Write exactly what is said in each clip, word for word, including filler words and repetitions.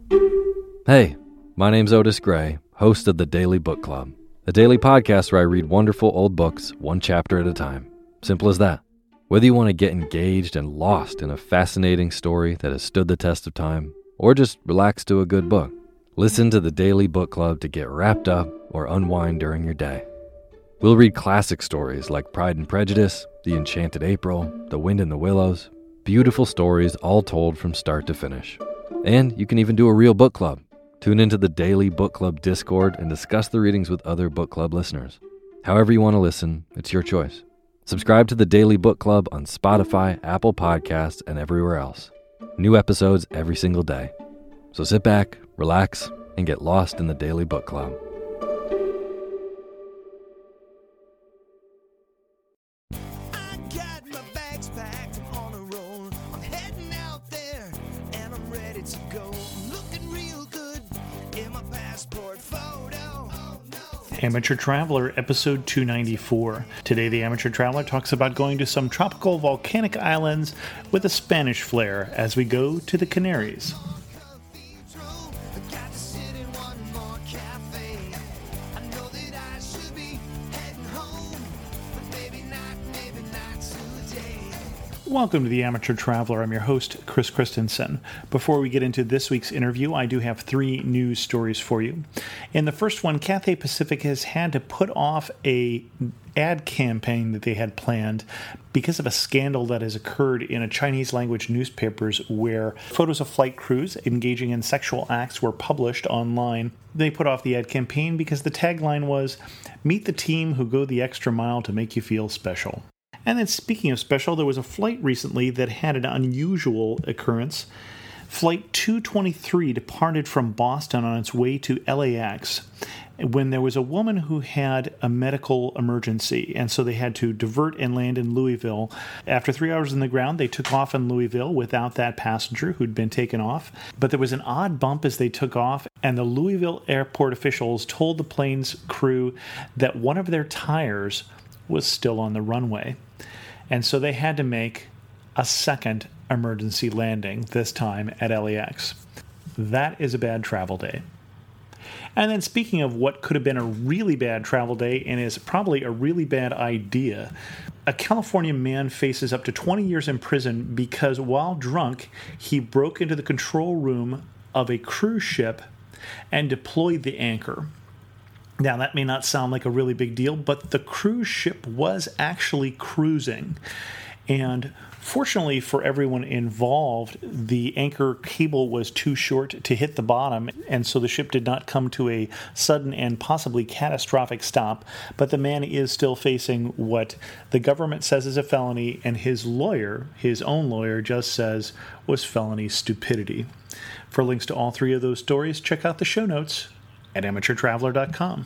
Hey, my name's Otis Gray, host of the Daily Book Club, a daily podcast where I read wonderful old books one chapter at a time. Simple as that. Whether you want to get engaged and lost in a fascinating story that has stood the test of time, or just relax to a good book, listen to the Daily Book Club to get wrapped up or unwind during your day. We'll read classic stories like Pride and Prejudice, The Enchanted April, The Wind in the Willows, beautiful stories all told from start to finish. And you can even do a real book club. Tune into the Daily Book Club Discord and discuss the readings with other book club listeners. However you want to listen, it's your choice. Subscribe to the Daily Book Club on Spotify, Apple Podcasts, and everywhere else. New episodes every single day. So sit back, relax, and get lost in the Daily Book Club. Amateur Traveler, episode two ninety-four. Today, the Amateur Traveler talks about going to some tropical volcanic islands with a Spanish flair as we go to the Canaries. Welcome to the Amateur Traveler. I'm your host, Chris Christensen. Before we get into this week's interview, I do have three news stories for you. In the first one, Cathay Pacific has had to put off a ad campaign that they had planned because of a scandal that has occurred in a Chinese language newspapers where photos of flight crews engaging in sexual acts were published online. They put off the ad campaign because the tagline was, "Meet the team who go the extra mile to make you feel special." And then speaking of special, there was a flight recently that had an unusual occurrence. Flight two twenty-three departed from Boston on its way to L A X when there was a woman who had a medical emergency, and so they had to divert and land in Louisville. After three hours on the ground, they took off in Louisville without that passenger who'd been taken off. But there was an odd bump as they took off, and the Louisville airport officials told the plane's crew that one of their tires was still on the runway. And so they had to make a second emergency landing, this time at L A X. That is a bad travel day. And then speaking of what could have been a really bad travel day and is probably a really bad idea, a California man faces up to twenty years in prison because while drunk, he broke into the control room of a cruise ship and deployed the anchor. Now, that may not sound like a really big deal, but the cruise ship was actually cruising. And fortunately for everyone involved, the anchor cable was too short to hit the bottom, and so the ship did not come to a sudden and possibly catastrophic stop. But the man is still facing what the government says is a felony, and his lawyer, his own lawyer, just says was felony stupidity. For links to all three of those stories, check out the show notes at amateur traveler dot com.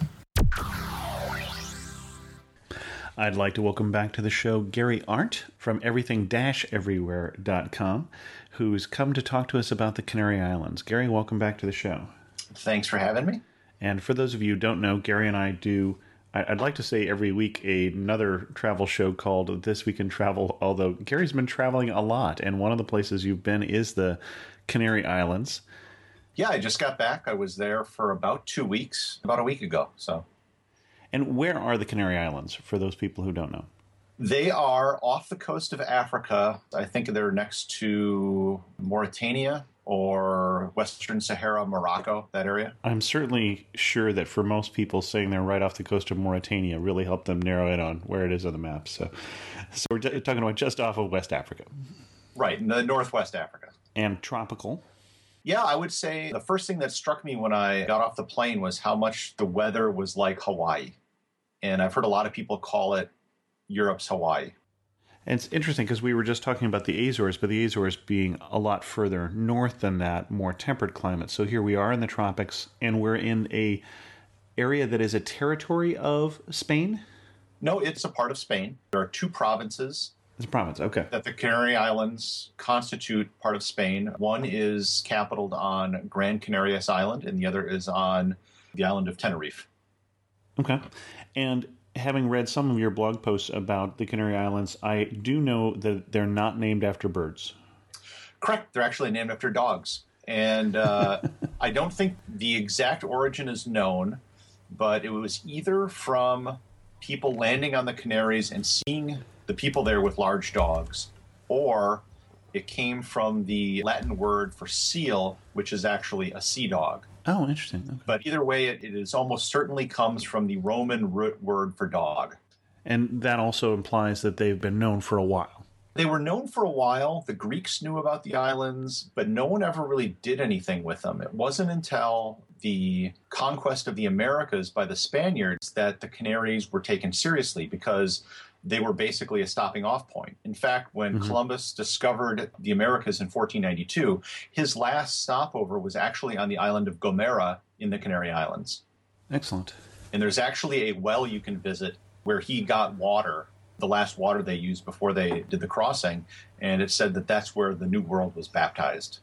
I'd like to welcome back to the show Gary Arndt from everything dash everywhere dot com, who's come to talk to us about the Canary Islands. Gary, welcome back to the show. Thanks for having me. And for those of you who don't know, Gary and I do, I'd like to say every week, another travel show called This Week in Travel, although Gary's been traveling a lot, and one of the places you've been is the Canary Islands. Yeah, I just got back. I was there for about two weeks, about a week ago. So, and where are the Canary Islands, for those people who don't know? They are off the coast of Africa. I think they're next to Mauritania or Western Sahara, Morocco, that area. I'm certainly sure that for most people, saying they're right off the coast of Mauritania really helped them narrow in on where it is on the map. So, so we're talking about just off of West Africa. Right, in the Northwest Africa. And tropical. Yeah, I would say the first thing that struck me when I got off the plane was how much the weather was like Hawaii. And I've heard a lot of people call it Europe's Hawaii. And it's interesting because we were just talking about the Azores, but the Azores being a lot further north than that, more temperate climate. So here we are in the tropics, and we're in a area that is a territory of Spain? No, it's a part of Spain. There are two provinces. It's a province, okay. That the Canary Islands constitute part of Spain. One is capitaled on Gran Canarias Island, and the other is on the island of Tenerife. Okay. And having read some of your blog posts about the Canary Islands, I do know that they're not named after birds. Correct. They're actually named after dogs. And uh, I don't think the exact origin is known, but it was either from people landing on the Canaries and seeing the people there with large dogs, or it came from the Latin word for seal, which is actually a sea dog. Oh, interesting. Okay. But either way, it, it is almost certainly comes from the Roman root word for dog. And that also implies that they've been known for a while. They were known for a while. The Greeks knew about the islands, but no one ever really did anything with them. It wasn't until the conquest of the Americas by the Spaniards that the Canaries were taken seriously, because they were basically a stopping off point. In fact, when mm-hmm. Columbus discovered the Americas in fourteen ninety-two, his last stopover was actually on the island of Gomera in the Canary Islands. Excellent. And there's actually a well you can visit where he got water, the last water they used before they did the crossing, and it said that that's where the New World was baptized.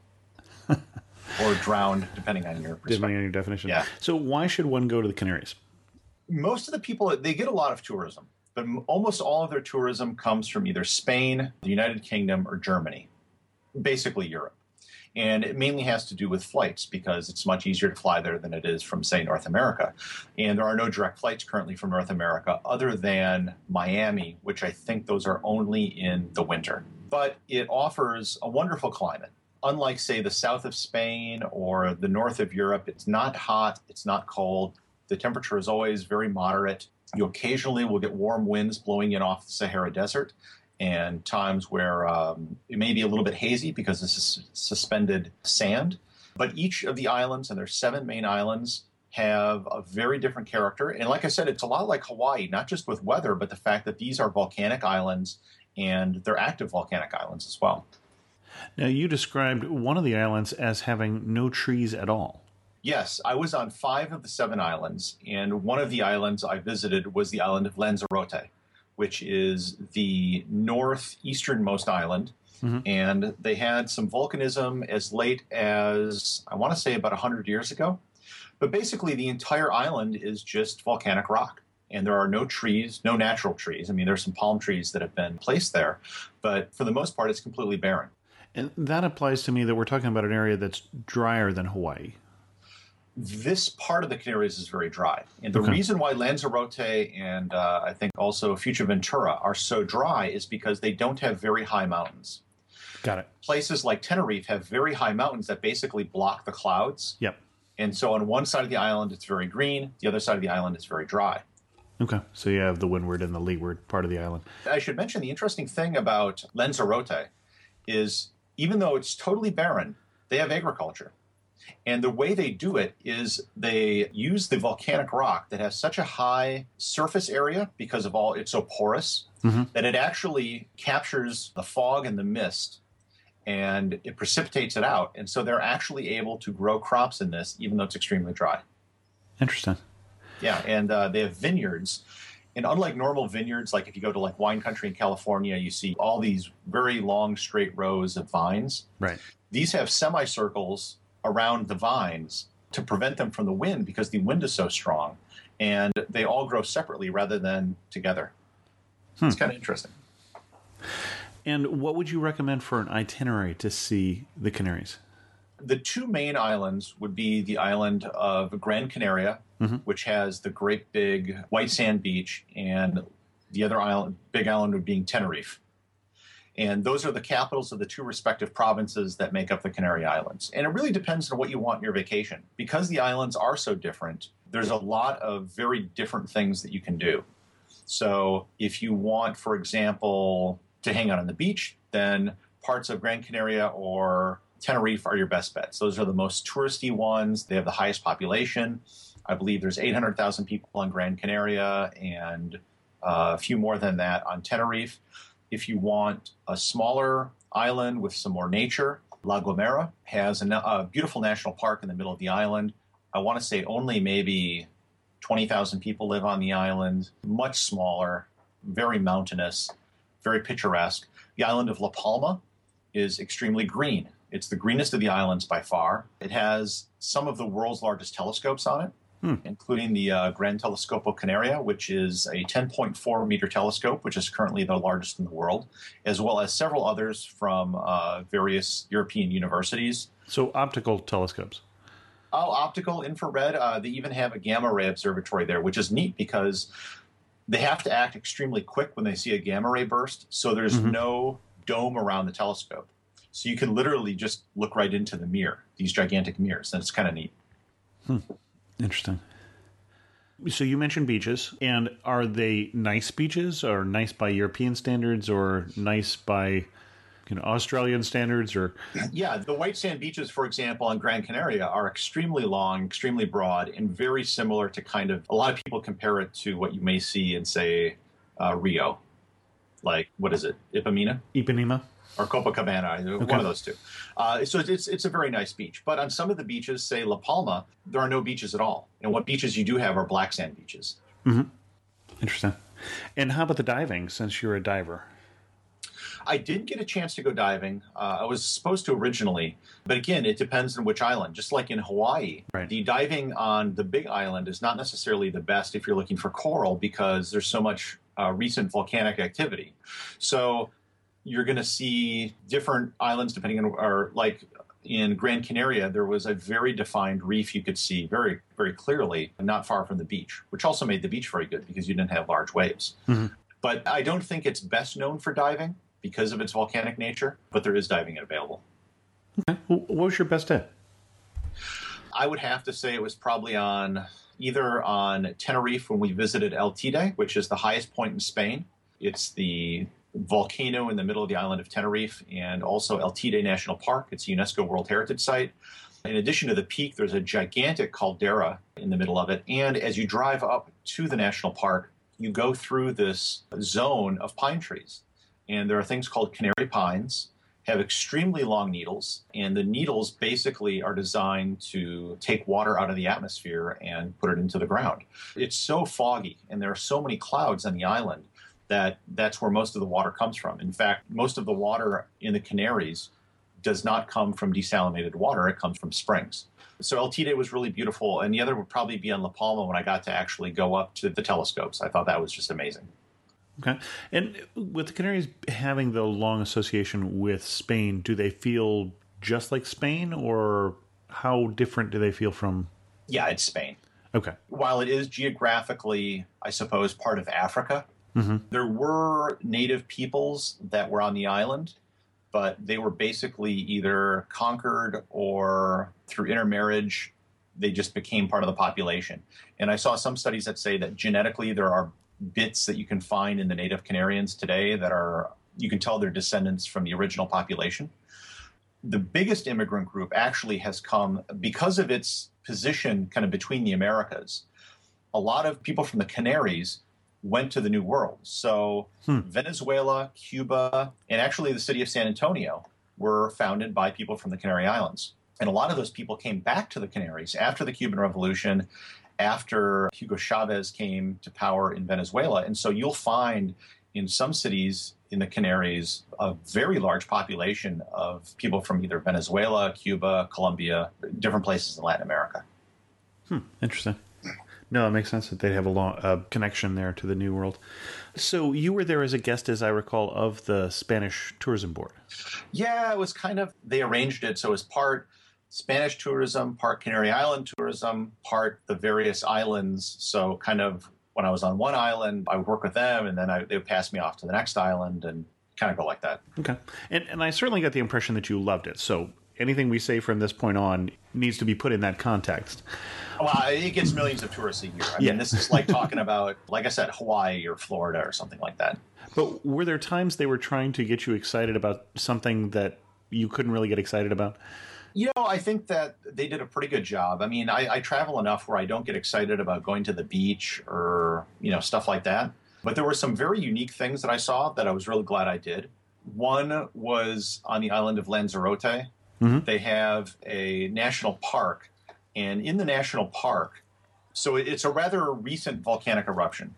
Or drowned, depending on your perspective. Depending on your definition. Yeah. So why should one go to the Canaries? Most of the people, they get a lot of tourism, but almost all of their tourism comes from either Spain, the United Kingdom, or Germany, basically Europe. And it mainly has to do with flights, because it's much easier to fly there than it is from, say, North America. And there are no direct flights currently from North America other than Miami, which I think those are only in the winter. But it offers a wonderful climate. Unlike, say, the south of Spain or the north of Europe, it's not hot, it's not cold. The temperature is always very moderate. You occasionally will get warm winds blowing in off the Sahara Desert, and times where um, it may be a little bit hazy because this is suspended sand. But each of the islands, and there's seven main islands, have a very different character. And like I said, it's a lot like Hawaii, not just with weather, but the fact that these are volcanic islands, and they're active volcanic islands as well. Now, you described one of the islands as having no trees at all. Yes, I was on five of the seven islands, and one of the islands I visited was the island of Lanzarote, which is the northeasternmost island. Mm-hmm. And they had some volcanism as late as, I want to say, about one hundred years ago. But basically, the entire island is just volcanic rock. And there are no trees, no natural trees. I mean, there's some palm trees that have been placed there. But for the most part, it's completely barren. And that implies to me that we're talking about an area that's drier than Hawaii. This part of the Canaries is very dry. And the okay. reason why Lanzarote and uh, I think also Fuerteventura are so dry is because they don't have very high mountains. Got it. Places like Tenerife have very high mountains that basically block the clouds. Yep. And so on one side of the island, it's very green. The other side of the island is very dry. Okay. So you have the windward and the leeward part of the island. I should mention the interesting thing about Lanzarote is even though it's totally barren, they have agriculture. And the way they do it is they use the volcanic rock that has such a high surface area because of all it's so porous mm-hmm. that it actually captures the fog and the mist and it precipitates it out. And so they're actually able to grow crops in this, even though it's extremely dry. Interesting. Yeah, and uh, they have vineyards. And unlike normal vineyards, like if you go to like wine country in California, you see all these very long, straight rows of vines. Right. These have semicircles around the vines to prevent them from the wind because the wind is so strong. And they all grow separately rather than together. Hmm. It's kind of interesting. And what would you recommend for an itinerary to see the Canaries? The two main islands would be the island of Gran Canaria, mm-hmm. which has the great big white sand beach, and the other island, big island would be Tenerife. And those are the capitals of the two respective provinces that make up the Canary Islands. And it really depends on what you want in your vacation. Because the islands are so different, there's a lot of very different things that you can do. So if you want, for example, to hang out on the beach, then parts of Gran Canaria or Tenerife are your best bets. Those are the most touristy ones. They have the highest population. I believe there's eight hundred thousand people on Gran Canaria and uh, a few more than that on Tenerife. If you want a smaller island with some more nature, La Gomera has a, a beautiful national park in the middle of the island. I want to say only maybe twenty thousand people live on the island, much smaller, very mountainous, very picturesque. The island of La Palma is extremely green. It's the greenest of the islands by far. It has some of the world's largest telescopes on it, hmm. including the uh, Gran Telescopo Canaria, which is a ten point four meter telescope, which is currently the largest in the world, as well as several others from uh, various European universities. So optical telescopes? Oh, optical, infrared. Uh, they even have a gamma ray observatory there, which is neat because they have to act extremely quick when they see a gamma ray burst. So there's mm-hmm. no dome around the telescope. So you can literally just look right into the mirror, these gigantic mirrors. And it's kind of neat. Hmm. Interesting. So you mentioned beaches, and are they nice beaches, or nice by European standards, or nice by you know Australian standards, or? Yeah, the white sand beaches, for example, on Gran Canaria are extremely long, extremely broad, and very similar to kind of, a lot of people compare it to what you may see in, say, uh, Rio. Like, what is it, Ipanema? Ipanema. Or Copacabana, okay. One of those two. Uh, so it's it's a very nice beach. But on some of the beaches, say La Palma, there are no beaches at all. And what beaches you do have are black sand beaches. Mm-hmm. Interesting. And how about the diving, since you're a diver? I did get a chance to go diving. Uh, I was supposed to originally. But again, it depends on which island. Just like in Hawaii, right. The diving on the big island is not necessarily the best if you're looking for coral because there's so much uh, recent volcanic activity. So you're going to see different islands depending on, or like in Gran Canaria, there was a very defined reef you could see very, very clearly, not far from the beach, which also made the beach very good because you didn't have large waves. Mm-hmm. But I don't think it's best known for diving because of its volcanic nature, but there is diving available. Okay. What was your best day? I would have to say it was probably on either on Tenerife when we visited El Teide, which is the highest point in Spain. It's the volcano in the middle of the island of Tenerife, and also El Teide National Park. It's a UNESCO World Heritage Site. In addition to the peak, there's a gigantic caldera in the middle of it. And as you drive up to the national park, you go through this zone of pine trees. And there are things called canary pines, have extremely long needles. And the needles basically are designed to take water out of the atmosphere and put it into the ground. It's so foggy, and there are so many clouds on the island that that's where most of the water comes from. In fact, most of the water in the Canaries does not come from desalinated water. It comes from springs. So El Teide was really beautiful. And the other would probably be on La Palma when I got to actually go up to the telescopes. I thought that was just amazing. Okay. And with the Canaries having the long association with Spain, do they feel just like Spain, or how different do they feel from? Yeah, it's Spain. Okay. While it is geographically, I suppose, part of Africa, mm-hmm. there were native peoples that were on the island, but they were basically either conquered or through intermarriage, they just became part of the population. And I saw some studies that say that genetically there are bits that you can find in the native Canarians today that are, you can tell they're descendants from the original population. The biggest immigrant group actually has come because of its position kind of between the Americas. A lot of people from the Canaries went to the New World. So hmm. Venezuela, Cuba, and actually the city of San Antonio were founded by people from the Canary Islands. And a lot of those people came back to the Canaries after the Cuban Revolution, after Hugo Chavez came to power in Venezuela. And so you'll find in some cities in the Canaries a very large population of people from either Venezuela, Cuba, Colombia, different places in Latin America. Hmm. Interesting. No, it makes sense that they'd have a long uh, connection there to the New World. So you were there as a guest, as I recall, of the Spanish Tourism Board. Yeah, it was kind of, they arranged it so it was part Spanish tourism, part Canary Island tourism, part the various islands. So kind of when I was on one island, I would work with them, and then I, they would pass me off to the next island and kind of go like that. Okay. And, and I certainly got the impression that you loved it. So anything we say from this point on needs to be put in that context. Well, it gets millions of tourists a year. I yeah. mean, this is like talking about, like I said, Hawaii or Florida or something like that. But were there times they were trying to get you excited about something that you couldn't really get excited about? You know, I think that they did a pretty good job. I mean, I, I travel enough where I don't get excited about going to the beach or, you know, stuff like that. But there were some very unique things that I saw that I was really glad I did. One was on the island of Lanzarote. Mm-hmm. They have a national park. And in the national park, so it's a rather recent volcanic eruption.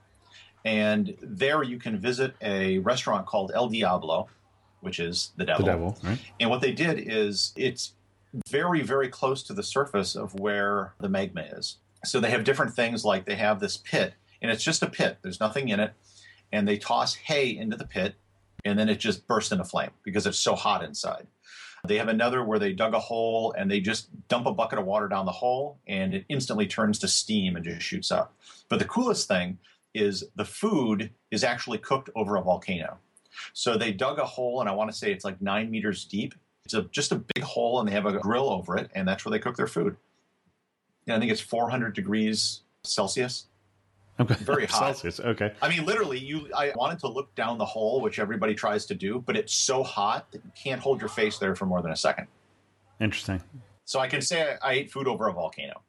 And there you can visit a restaurant called El Diablo, which is the devil. The devil, right. And what they did is it's very, very close to the surface of where the magma is. So they have different things, like they have this pit, and it's just a pit. There's nothing in it. And they toss hay into the pit, and then it just bursts into flame because it's so hot inside. They have another where they dug a hole and they just dump a bucket of water down the hole and it instantly turns to steam and just shoots up. But the coolest thing is the food is actually cooked over a volcano. So they dug a hole, and I want to say it's like nine meters deep. It's a, just a big hole, and they have a grill over it, and that's where they cook their food. And I think it's four hundred degrees Celsius. Okay. Very hot. Celsius, okay. I mean, literally, you. I wanted to look down the hole, which everybody tries to do, but it's so hot that you can't hold your face there for more than a second. Interesting. So I can say I, I ate food over a volcano.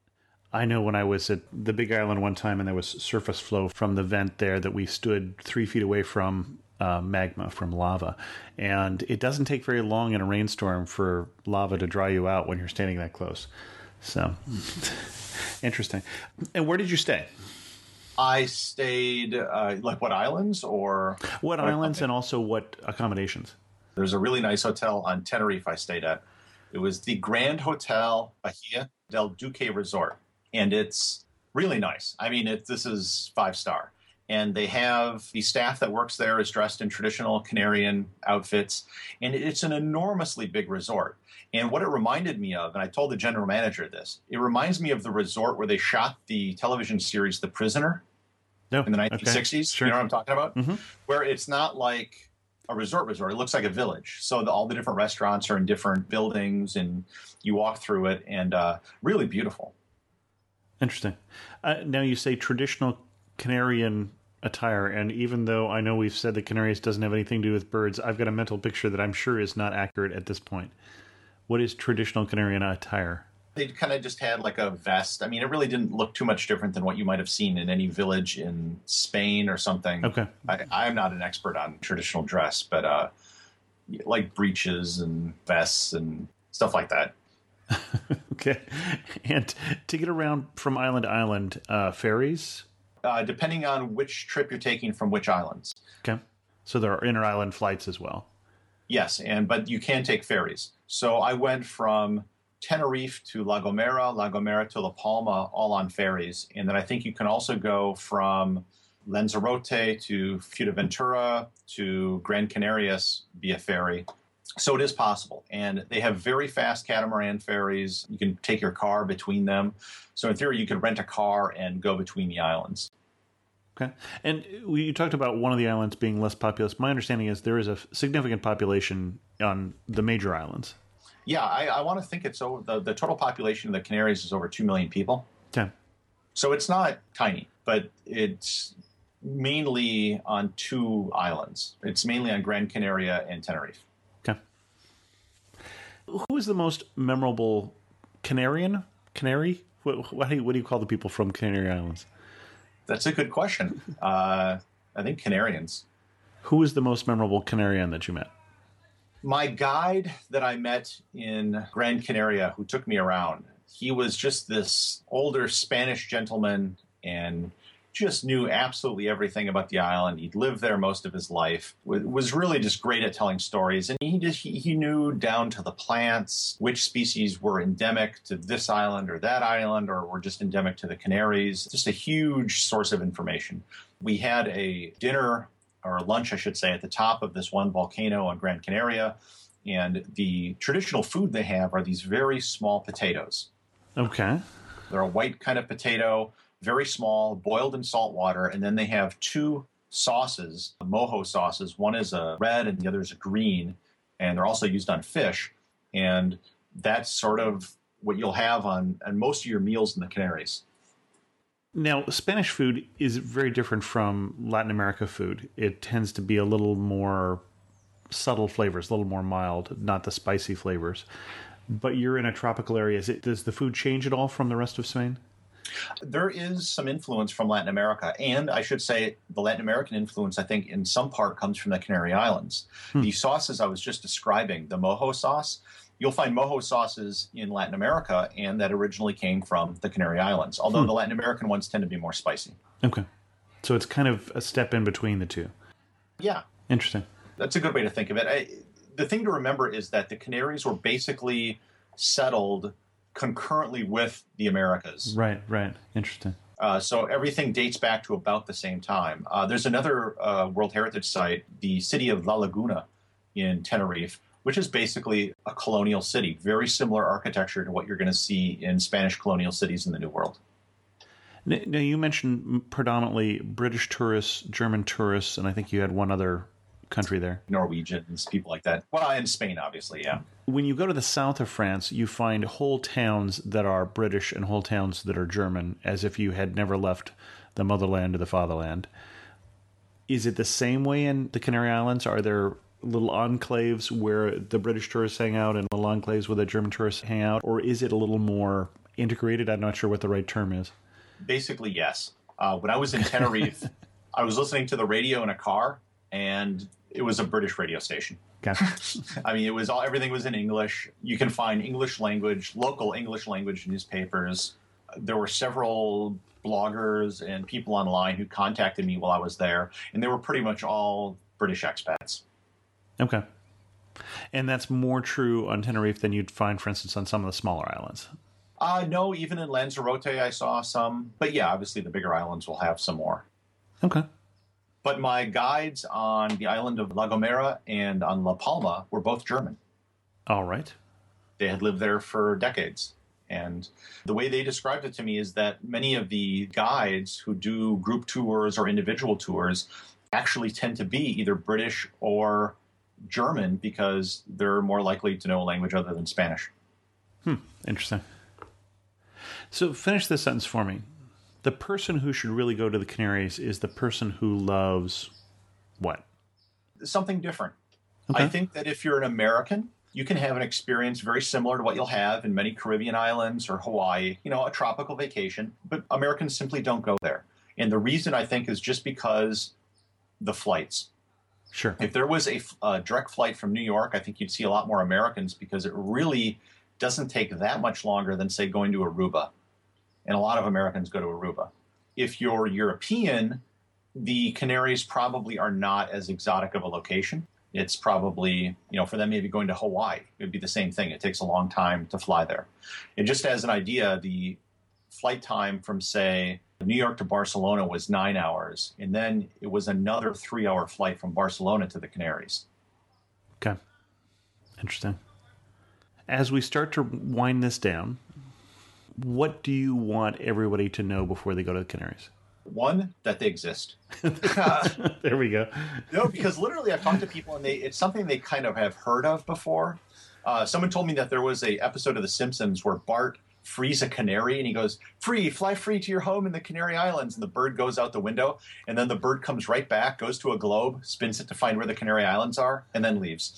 I know when I was at the Big Island one time and there was surface flow from the vent there that we stood three feet away from uh, magma, from lava. And it doesn't take very long in a rainstorm for lava to dry you out when you're standing that close. So, interesting. And where did you stay? I stayed, uh, like what islands or? What islands and also what accommodations? There's a really nice hotel on Tenerife I stayed at. It was the Grand Hotel Bahia del Duque Resort. And it's really nice. I mean, it, this is five star. And they have the staff that works there is dressed in traditional Canarian outfits. And it's an enormously big resort. And what it reminded me of, and I told the general manager this, it reminds me of the resort where they shot the television series The Prisoner no, in the nineteen sixties. Okay, sure. You know what I'm talking about? Mm-hmm. Where it's not like a resort resort. It looks like a village. So the, all the different restaurants are in different buildings, and you walk through it, and uh, really beautiful. Interesting. Uh, now you say traditional Canarian attire, and even though I know we've said that Canarias doesn't have anything to do with birds, I've got a mental picture that I'm sure is not accurate at this point. What is traditional Canarian attire? They kind of just had like a vest. I mean, it really didn't look too much different than what you might have seen in any village in Spain or something. Okay. I, I'm not an expert on traditional dress, but uh, like breeches and vests and stuff like that. Okay. And to get around from island to island, uh, ferries? Uh, depending on which trip you're taking from which islands. Okay. So there are inter-island flights as well. Yes, and but you can take ferries. So I went from Tenerife to La Gomera, La Gomera to La Palma, all on ferries. And then I think you can also go from Lanzarote to Fuerteventura to Gran Canarias via ferry. So it is possible. And they have very fast catamaran ferries. You can take your car between them. So in theory, you could rent a car and go between the islands. Okay. And you talked about one of the islands being less populous. My understanding is there is a significant population on the major islands. Yeah, I, I want to think it's over, the, the total population of the Canaries is over two million people. Okay. So it's not tiny, but it's mainly on two islands. It's mainly on Gran Canaria and Tenerife. Okay. Who is the most memorable Canarian? Canary? What, what, do you, what do you call the people from Canary Islands? That's a good question. uh, I think Canarians. Who is the most memorable Canarian that you met? My guide that I met in Gran Canaria, who took me around, he was just this older Spanish gentleman and just knew absolutely everything about the island. He'd lived there most of his life, was really just great at telling stories. And he just he knew down to the plants which species were endemic to this island or that island or were just endemic to the Canaries. Just a huge source of information. We had a dinner or lunch, I should say, at the top of this one volcano on Gran Canaria. And the traditional food they have are these very small potatoes. Okay. They're a white kind of potato, very small, boiled in salt water. And then they have two sauces, mojo sauces. One is a red and the other is a green. And they're also used on fish. And that's sort of what you'll have on, on most of your meals in the Canaries. Now, Spanish food is very different from Latin America food. It tends to be a little more subtle flavors, a little more mild, not the spicy flavors. But you're in a tropical area. Is it, does the food change at all from the rest of Spain? There is some influence from Latin America. And I should say the Latin American influence, I think, in some part comes from the Canary Islands. Hmm. The sauces I was just describing, the mojo sauce, you'll find mojo sauces in Latin America, and that originally came from the Canary Islands, although hmm. the Latin American ones tend to be more spicy. Okay. So it's kind of a step in between the two. Yeah. Interesting. That's a good way to think of it. I, the thing to remember is that the Canaries were basically settled concurrently with the Americas. Right, right. Interesting. Uh, so everything dates back to about the same time. Uh, there's another uh, World Heritage Site, the city of La Laguna in Tenerife, which is basically a colonial city, very similar architecture to what you're going to see in Spanish colonial cities in the New World. Now, you mentioned predominantly British tourists, German tourists, and I think you had one other country there. Norwegians, people like that. Well, in Spain, obviously, yeah. When you go to the south of France, you find whole towns that are British and whole towns that are German, as if you had never left the motherland or the fatherland. Is it the same way in the Canary Islands? Are there little enclaves where the British tourists hang out and little enclaves where the German tourists hang out? Or is it a little more integrated? I'm not sure what the right term is. Basically, yes. Uh, when I was in Tenerife, I was listening to the radio in a car, and it was a British radio station. Gotcha. I mean, it was all everything was in English. You can find English language, local English language newspapers. There were several bloggers and people online who contacted me while I was there, and they were pretty much all British expats. Okay. And that's more true on Tenerife than you'd find, for instance, on some of the smaller islands. Uh, no, even in Lanzarote I saw some. But yeah, obviously the bigger islands will have some more. Okay. But my guides on the island of La Gomera and on La Palma were both German. All right. They had lived there for decades. And the way they described it to me is that many of the guides who do group tours or individual tours actually tend to be either British or German because they're more likely to know a language other than Spanish. Hmm. Interesting. So finish this sentence for me. The person who should really go to the Canaries is the person who loves what? Something different. Okay. I think that if you're an American, you can have an experience very similar to what you'll have in many Caribbean islands or Hawaii, you know, a tropical vacation, but Americans simply don't go there. And the reason, I think, is just because the flights. Sure. If there was a, a direct flight from New York, I think you'd see a lot more Americans because it really doesn't take that much longer than, say, going to Aruba. And a lot of Americans go to Aruba. If you're European, the Canaries probably are not as exotic of a location. It's probably, you know, for them maybe going to Hawaii, it would be the same thing. It takes a long time to fly there. And just as an idea, the flight time from, say, New York to Barcelona was nine hours. And then it was another three-hour flight from Barcelona to the Canaries. Okay. Interesting. As we start to wind this down, what do you want everybody to know before they go to the Canaries? One, that they exist. There we go. No, because literally I've talked to people and they it's something they kind of have heard of before. Uh, someone told me that there was a episode of The Simpsons where Bart frees a canary and he goes, free, fly free to your home in the Canary Islands. And the bird goes out the window and then the bird comes right back, goes to a globe, spins it to find where the Canary Islands are, and then leaves.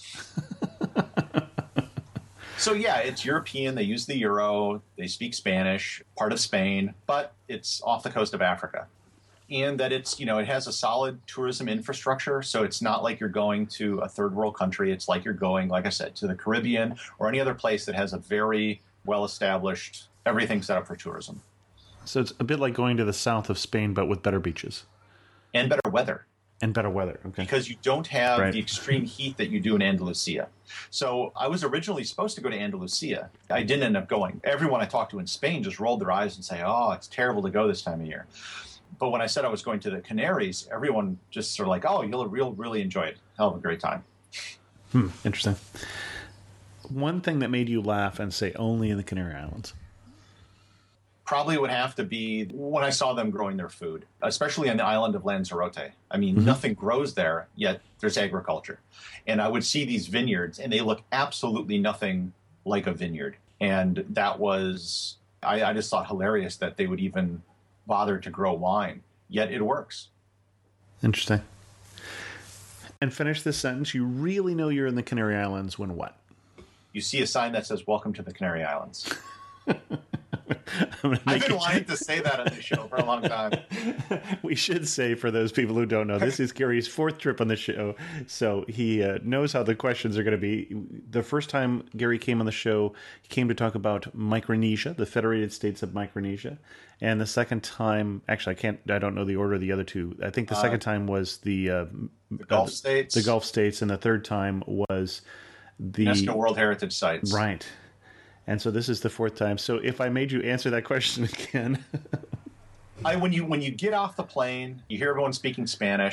So yeah, it's European. They use the euro. They speak Spanish, part of Spain, but it's off the coast of Africa. And that it's, you know, it has a solid tourism infrastructure. So it's not like you're going to a third world country. It's like you're going, like I said, to the Caribbean or any other place that has a very well-established, everything set up for tourism. So it's a bit like going to the south of Spain, but with better beaches. And better weather. And better weather, okay. Because you don't have Right. the extreme heat that you do in Andalusia. So I was originally supposed to go to Andalusia. I didn't end up going. Everyone I talked to in Spain just rolled their eyes and say, oh, it's terrible to go this time of year. But when I said I was going to the Canaries, everyone just sort of like, oh, you'll real, really enjoy it. Hell of a great time. Hmm, interesting. One thing that made you laugh and say only in the Canary Islands? Probably would have to be when I saw them growing their food, especially on the island of Lanzarote. I mean, mm-hmm. nothing grows there, yet there's agriculture. And I would see these vineyards, and they look absolutely nothing like a vineyard. And that was, I, I just thought hilarious that they would even bother to grow wine, yet it works. Interesting. And finish this sentence. You really know you're in the Canary Islands when what? You see a sign that says, welcome to the Canary Islands. I've been wanting to say that on this show for a long time. We should say, for those people who don't know, this is Gary's fourth trip on the show, so he uh, knows how the questions are going to be. The first time Gary came on the show, he came to talk about Micronesia, the Federated States of Micronesia, and the second time, actually, I can't, I don't know the order of the other two. I think the second uh, time was the, uh, the Gulf uh, States, the Gulf States, and the third time was the UNESCO World Heritage Sites, right. And so this is the fourth time. So if I made you answer that question again. I, when you when you get off the plane, you hear everyone speaking Spanish.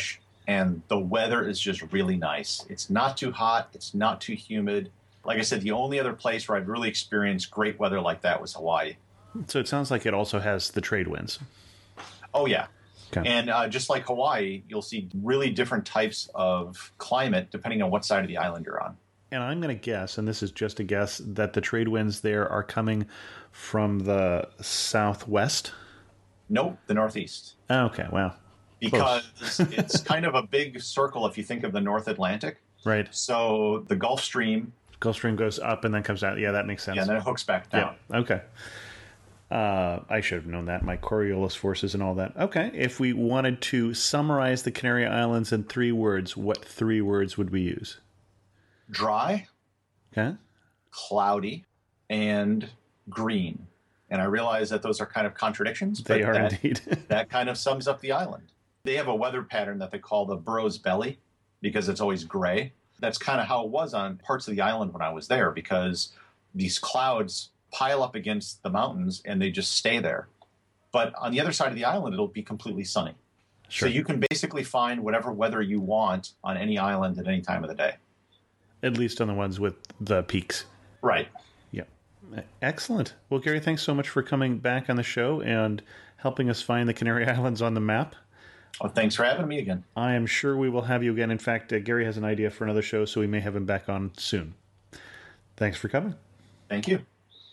and the weather is just really nice. It's not too hot. It's not too humid. Like I said, the only other place where I've really experienced great weather like that was Hawaii. So it sounds like it also has the trade winds. Oh, yeah. Okay. And uh, just like Hawaii, you'll see really different types of climate depending on what side of the island you're on. And I'm going to guess, and this is just a guess, that the trade winds there are coming from the southwest? Nope, the northeast. Oh, okay, wow. Because it's kind of a big circle if you think of the North Atlantic. Right. So the Gulf Stream. Gulf Stream goes up and then comes out. Yeah, that makes sense. Yeah, and then it hooks back down. Yeah, okay. Uh, I should have known that. My Coriolis forces and all that. Okay, if we wanted to summarize the Canary Islands in three words, what three words would we use? Dry, Okay. cloudy, and green. And I realize that those are kind of contradictions. They but are that, indeed. that kind of sums up the island. They have a weather pattern that they call the Burro's Belly because it's always gray. That's kind of how it was on parts of the island when I was there, because these clouds pile up against the mountains and they just stay there. But on the other side of the island, it'll be completely sunny. Sure. So you can basically find whatever weather you want on any island at any time of the day. At least on the ones with the peaks. Right. Yeah. Excellent. Well, Gary, thanks so much for coming back on the show and helping us find the Canary Islands on the map. Well, thanks for having me again. I am sure we will have you again. In fact, uh, Gary has an idea for another show, so we may have him back on soon. Thanks for coming. Thank you.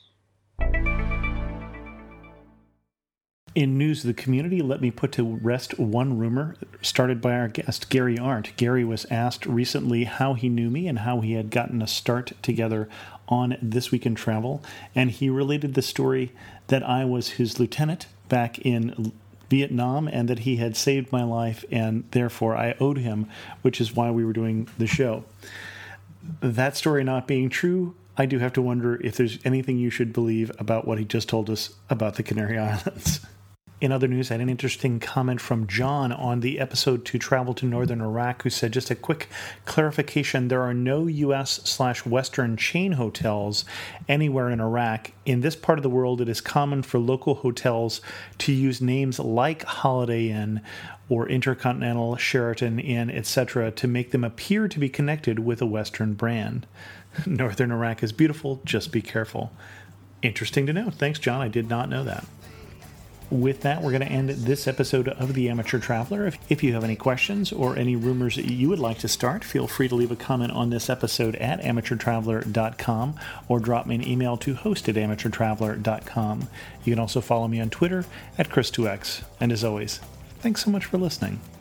In news of the community, let me put to rest one rumor started by our guest, Gary Arndt. Gary was asked recently how he knew me and how he had gotten a start together on This Week in Travel, and he related the story that I was his lieutenant back in Vietnam and that he had saved my life and therefore I owed him, which is why we were doing the show. That story not being true, I do have to wonder if there's anything you should believe about what he just told us about the Canary Islands. In other news, I had an interesting comment from John on the episode to Travel to Northern Iraq, who said, just a quick clarification, there are no U S slash Western chain hotels anywhere in Iraq. In this part of the world, it is common for local hotels to use names like Holiday Inn or Intercontinental, Sheraton Inn, et cetera to make them appear to be connected with a Western brand. Northern Iraq is beautiful, just be careful. Interesting to know. Thanks, John. I did not know that. With that, we're going to end this episode of The Amateur Traveler. If, if you have any questions or any rumors that you would like to start, feel free to leave a comment on this episode at amateur traveler dot com or drop me an email to host at amateur traveler dot com. You can also follow me on Twitter at Chris two X. And as always, thanks so much for listening.